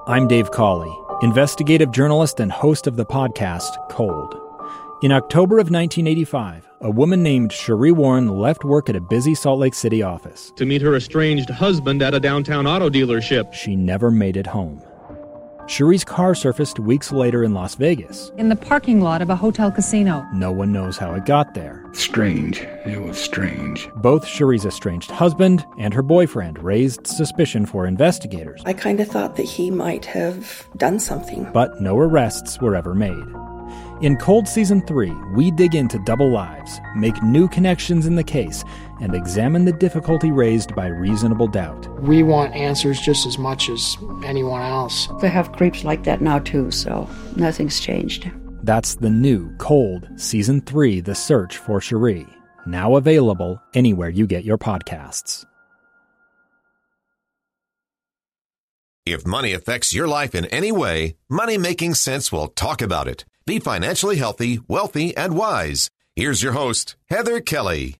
I'm Dave Cawley, investigative journalist and host of the podcast Cold. In October of 1985, a woman named Sheree Warren left work at a busy Salt Lake City office to meet her estranged husband at a downtown auto dealership. She never made it home. Sheree's car surfaced weeks later in Las Vegas. In the parking lot of a hotel casino. No one knows how it got there. Strange. It was strange. Both Sheree's estranged husband and her boyfriend raised suspicion for investigators. I kind of thought that he might have done something. But no arrests were ever made. In Cold Season 3, we dig into double lives, make new connections in the case, and examine the difficulty raised by reasonable doubt. We want answers just as much as anyone else. They have creeps like that now too, so nothing's changed. That's the new Cold Season 3, The Search for Sheree, now available anywhere you get your podcasts. If money affects your life in any way, Money Making Sense will talk about it. Be financially healthy, wealthy, and wise. Here's your host, Heather Kelly.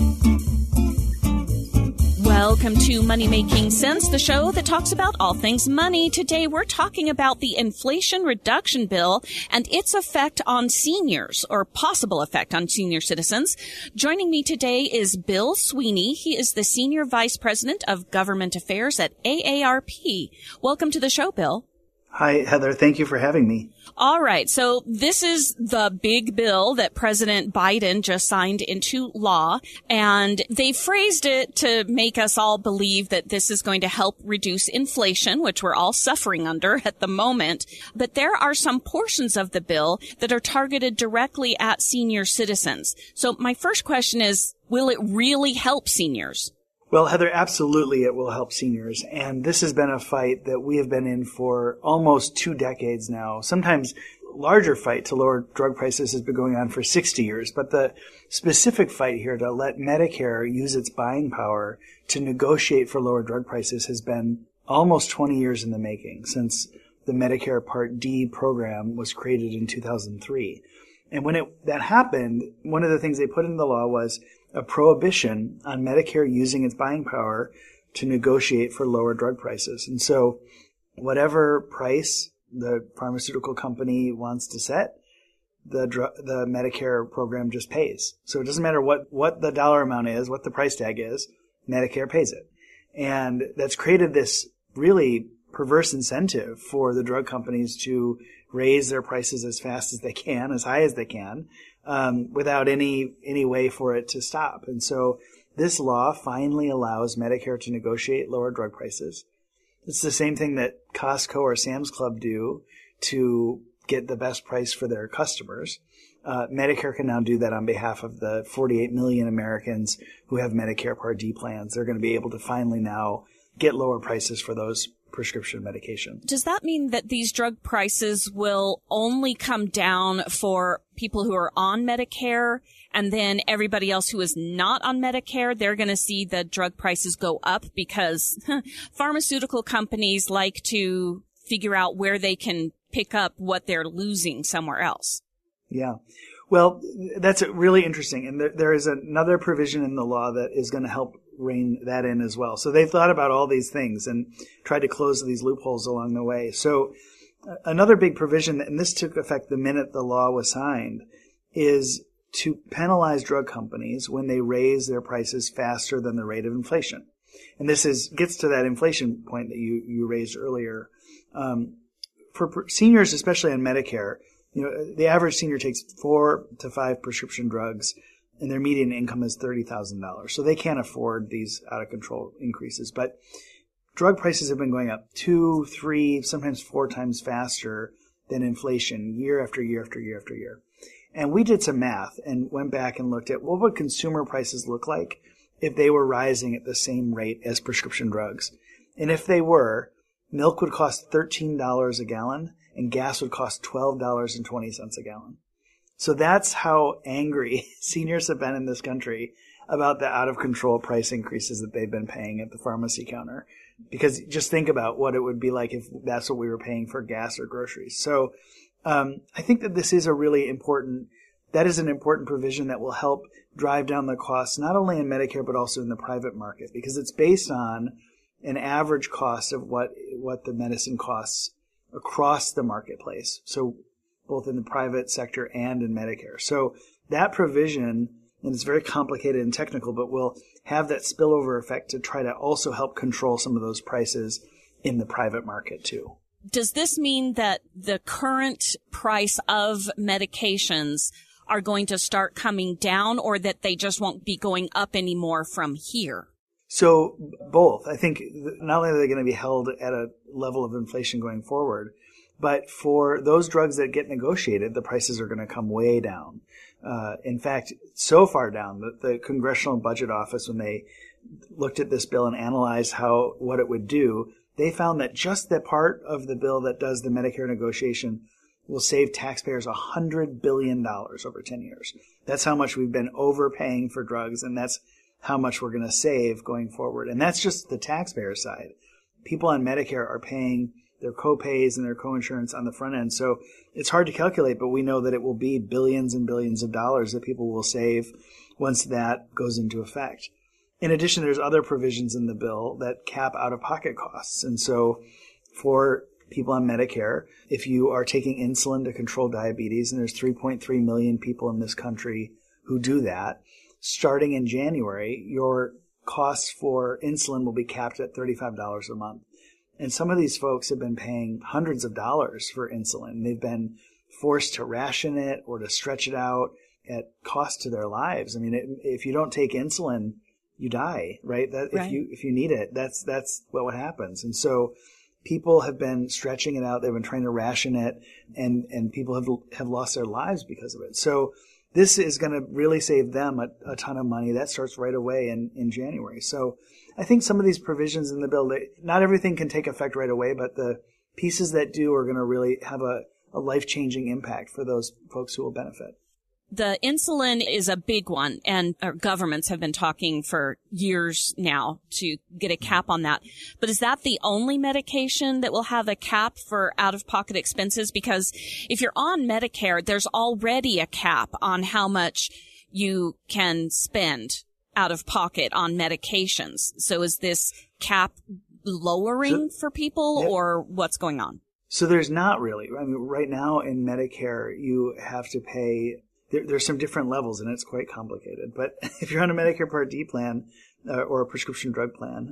Welcome to Money Making Sense, the show that talks about all things money. Today we're talking about the Inflation Reduction Bill and its effect on seniors, or possible effect on senior citizens. Joining me today is Bill Sweeney. He is the Senior Vice President of Government Affairs at AARP. Welcome to the show, Bill. Hi, Heather. Thank you for having me. All right. So this is the big bill that President Biden just signed into law, and they phrased it to make us all believe that this is going to help reduce inflation, which we're all suffering under at the moment. But there are some portions of the bill that are targeted directly at senior citizens. So my first question is, will it really help seniors? Well, Heather, absolutely it will help seniors. And this has been a fight that we have been in for almost 2 decades now. Sometimes larger fight to lower drug prices has been going on for 60 years. But the specific fight here to let Medicare use its buying power to negotiate for lower drug prices has been almost 20 years in the making, since the Medicare Part D program was created in 2003. And when that happened, one of the things they put in the law was a prohibition on Medicare using its buying power to negotiate for lower drug prices. And so whatever price the pharmaceutical company wants to set, the Medicare program just pays. So it doesn't matter what the dollar amount is, what the price tag is, Medicare pays it. And that's created this really perverse incentive for the drug companies to raise their prices as fast as they can, as high as they can, without any way for it to stop. And so this law finally allows Medicare to negotiate lower drug prices. It's the same thing that Costco or Sam's Club do to get the best price for their customers. Medicare can now do that on behalf of the 48 million Americans who have Medicare Part D plans. They're going to be able to finally now get lower prices for those prescription medication. Does that mean that these drug prices will only come down for people who are on Medicare, and then everybody else who is not on Medicare, they're going to see the drug prices go up because pharmaceutical companies like to figure out where they can pick up what they're losing somewhere else? Yeah. Well, that's really interesting. And there is another provision in the law that is going to help rein that in as well. So they thought about all these things and tried to close these loopholes along the way. So another big provision, and this took effect the minute the law was signed, is to penalize drug companies when they raise their prices faster than the rate of inflation. And this gets to that inflation point that you raised earlier. For seniors, especially on Medicare, the average senior takes 4 to 5 prescription drugs, and their median income is $30,000. So they can't afford these out-of-control increases. But drug prices have been going up 2, 3, sometimes 4 times faster than inflation year after year after year after year. And we did some math and went back and looked at what would consumer prices look like if they were rising at the same rate as prescription drugs. And if they were, milk would cost $13 a gallon and gas would cost $12.20 a gallon. So that's how angry seniors have been in this country about the out-of-control price increases that they've been paying at the pharmacy counter. Because just think about what it would be like if that's what we were paying for gas or groceries. So I think that this is an important provision that will help drive down the costs, not only in Medicare, but also in the private market, because it's based on an average cost of what the medicine costs across the marketplace. So both in the private sector and in Medicare. So that provision, and it's very complicated and technical, but will have that spillover effect to try to also help control some of those prices in the private market too. Does this mean that the current price of medications are going to start coming down, or that they just won't be going up anymore from here? So both. I think not only are they going to be held at a level of inflation going forward, but for those drugs that get negotiated, the prices are going to come way down. In fact, so far down that the Congressional Budget Office, when they looked at this bill and analyzed what it would do, they found that just the part of the bill that does the Medicare negotiation will save taxpayers $100 billion over 10 years. That's how much we've been overpaying for drugs, and that's how much we're going to save going forward. And that's just the taxpayer side. People on Medicare are paying their co-pays and their co-insurance on the front end. So it's hard to calculate, but we know that it will be billions and billions of dollars that people will save once that goes into effect. In addition, there's other provisions in the bill that cap out-of-pocket costs. And so for people on Medicare, if you are taking insulin to control diabetes, and there's 3.3 million people in this country who do that, starting in January, your costs for insulin will be capped at $35 a month. And some of these folks have been paying hundreds of dollars for insulin. They've been forced to ration it or to stretch it out at cost to their lives. I mean, if you don't take insulin, you die, right? Right. If you need it, that's what happens. And so people have been stretching it out. They've been trying to ration it, and people have lost their lives because of it. So this is going to really save them a ton of money. That starts right away in January. So I think some of these provisions in the bill, not everything can take effect right away, but the pieces that do are going to really have a life-changing impact for those folks who will benefit. The insulin is a big one, and our governments have been talking for years now to get a cap on that. But is that the only medication that will have a cap for out-of-pocket expenses? Because if you're on Medicare, there's already a cap on how much you can spend out of pocket on medications. So is this cap lowering for people, or what's going on? So there's not really. I mean, right now in Medicare, you have to pay. There's some different levels, and it's quite complicated. But if you're on a Medicare Part D plan or a prescription drug plan,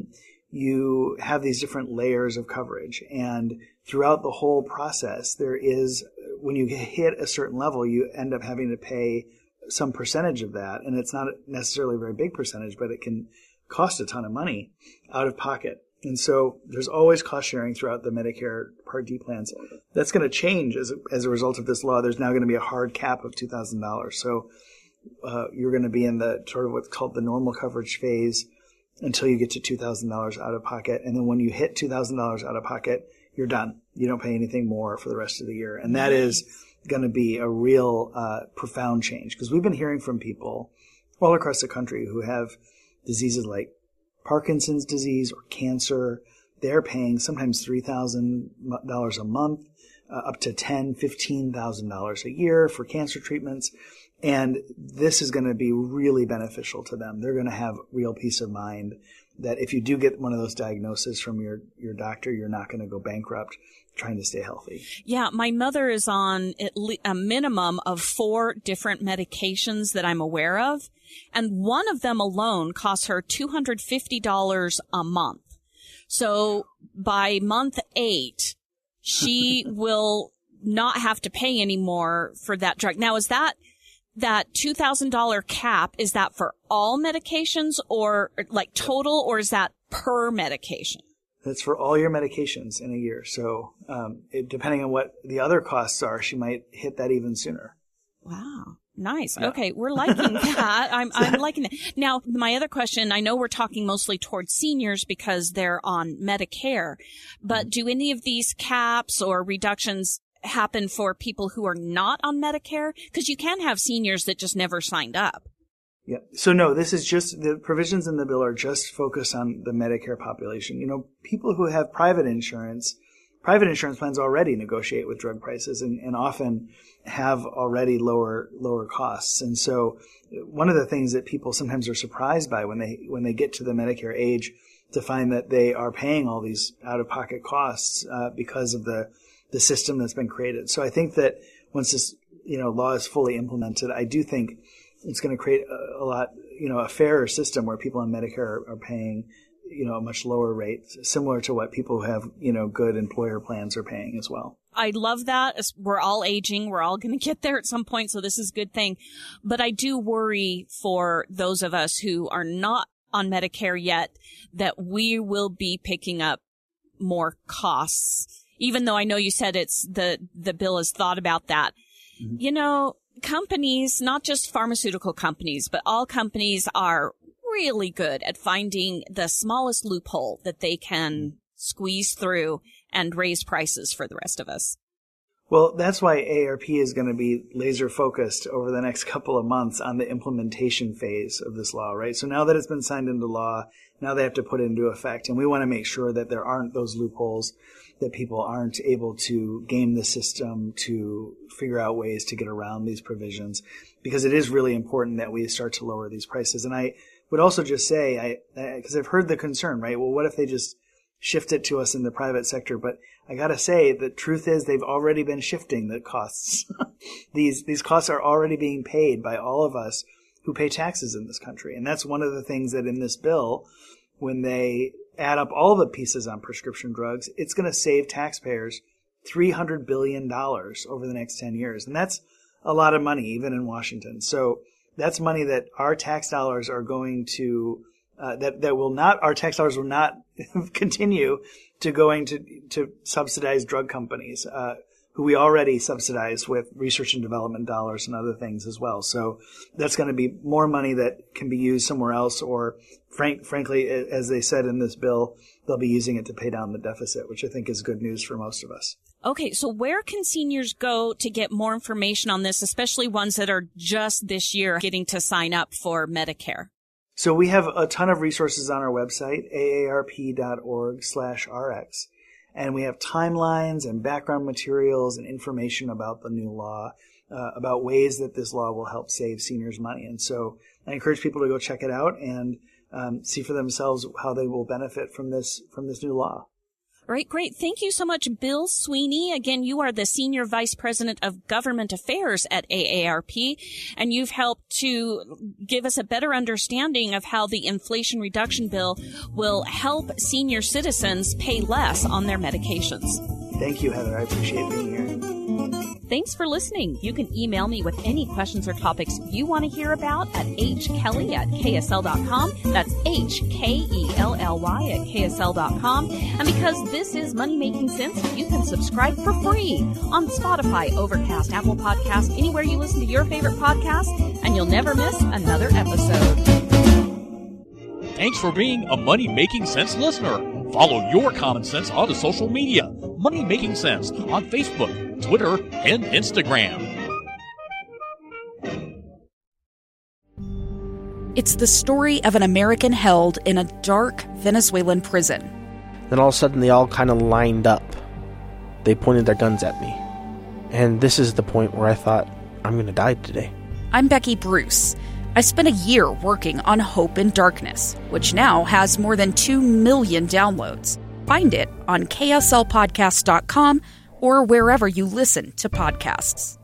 you have these different layers of coverage. And throughout the whole process, when you hit a certain level, you end up having to pay some percentage of that. And it's not necessarily a very big percentage, but it can cost a ton of money out of pocket. And so there's always cost sharing throughout the Medicare Part D plans. That's going to change as a result of this law. There's now going to be a hard cap of $2,000. So you're going to be in the sort of what's called the normal coverage phase until you get to $2,000 out of pocket. And then when you hit $2,000 out of pocket, you're done. You don't pay anything more for the rest of the year. And that is going to be a real profound change, because we've been hearing from people all across the country who have diseases like Parkinson's disease or cancer. They're paying sometimes $3,000 a month, up to $10,000, $15,000 a year for cancer treatments. And this is going to be really beneficial to them. They're going to have real peace of mind that if you do get one of those diagnoses from your doctor, you're not going to go bankrupt trying to stay healthy. Yeah, my mother is on a minimum of 4 different medications that I'm aware of, and one of them alone costs her $250 a month. So by month 8, she will not have to pay any more for that drug. Now, is that $2,000 cap, is that for all medications or like total, or is that per medication? That's for all your medications in a year. So depending on what the other costs are, she might hit that even sooner. Wow. Nice. Yeah. Okay. We're liking that. I'm liking that. Now, my other question, I know we're talking mostly towards seniors because they're on Medicare, but do any of these caps or reductions happen for people who are not on Medicare? Because you can have seniors that just never signed up. Yeah. So no, this is just, the provisions in the bill are just focused on the Medicare population. You know, people who have private insurance plans already negotiate with drug prices and often have already lower costs. And so one of the things that people sometimes are surprised by when they get to the Medicare age to find that they are paying all these out-of-pocket costs because of the system that's been created. So I think that once this law is fully implemented, I do think it's going to create a fairer system where people on Medicare are paying a much lower rate, similar to what people who have good employer plans are paying as well. I love that. We're all aging. We're all going to get there at some point, so this is a good thing. But I do worry for those of us who are not on Medicare yet that we will be picking up more costs, even though I know you said it's the bill has thought about that. Mm-hmm. Companies, not just pharmaceutical companies, but all companies are really good at finding the smallest loophole that they can squeeze through and raise prices for the rest of us. Well, that's why AARP is going to be laser focused over the next couple of months on the implementation phase of this law, right? So now that it's been signed into law, now they have to put it into effect. And we want to make sure that there aren't those loopholes, that people aren't able to game the system to figure out ways to get around these provisions, because it is really important that we start to lower these prices. And I would also just say, because I've heard the concern, right? Well, what if they just shift it to us in the private sector? But I gotta say, the truth is they've already been shifting the costs. These costs are already being paid by all of us who pay taxes in this country. And that's one of the things that in this bill, when they add up all the pieces on prescription drugs, it's going to save taxpayers $300 billion over the next 10 years. And that's a lot of money, even in Washington. So that's money that our tax dollars are going to our tax dollars will not continue to going to subsidize drug companies, who we already subsidize with research and development dollars and other things as well. So that's going to be more money that can be used somewhere else, or frankly, as they said in this bill, they'll be using it to pay down the deficit, which I think is good news for most of us. Okay, so where can seniors go to get more information on this, especially ones that are just this year getting to sign up for Medicare? So we have a ton of resources on our website, aarp.org/rx, and we have timelines and background materials and information about the new law, about ways that this law will help save seniors money. And so I encourage people to go check it out and see for themselves how they will benefit from this new law. All right, great. Thank you so much, Bill Sweeney. Again, you are the Senior Vice President of Government Affairs at AARP, and you've helped to give us a better understanding of how the Inflation Reduction Bill will help senior citizens pay less on their medications. Thank you, Heather. I appreciate being here. Thanks for listening. You can email me with any questions or topics you want to hear about at hkelly@ksl.com. That's HKELLY@ksl.com. And because this is Money Making Sense, you can subscribe for free on Spotify, Overcast, Apple Podcasts, anywhere you listen to your favorite podcast, and you'll never miss another episode. Thanks for being a Money Making Sense listener. Follow your common sense onto social media. Money Making Sense on Facebook, Twitter, and Instagram. It's the story of an American held in a dark Venezuelan prison. Then all of a sudden they all kind of lined up. They pointed their guns at me. And this is the point where I thought, I'm going to die today. I'm Becky Bruce. I spent a year working on Hope in Darkness, which now has more than 2 million downloads. Find it on kslpodcast.com or wherever you listen to podcasts.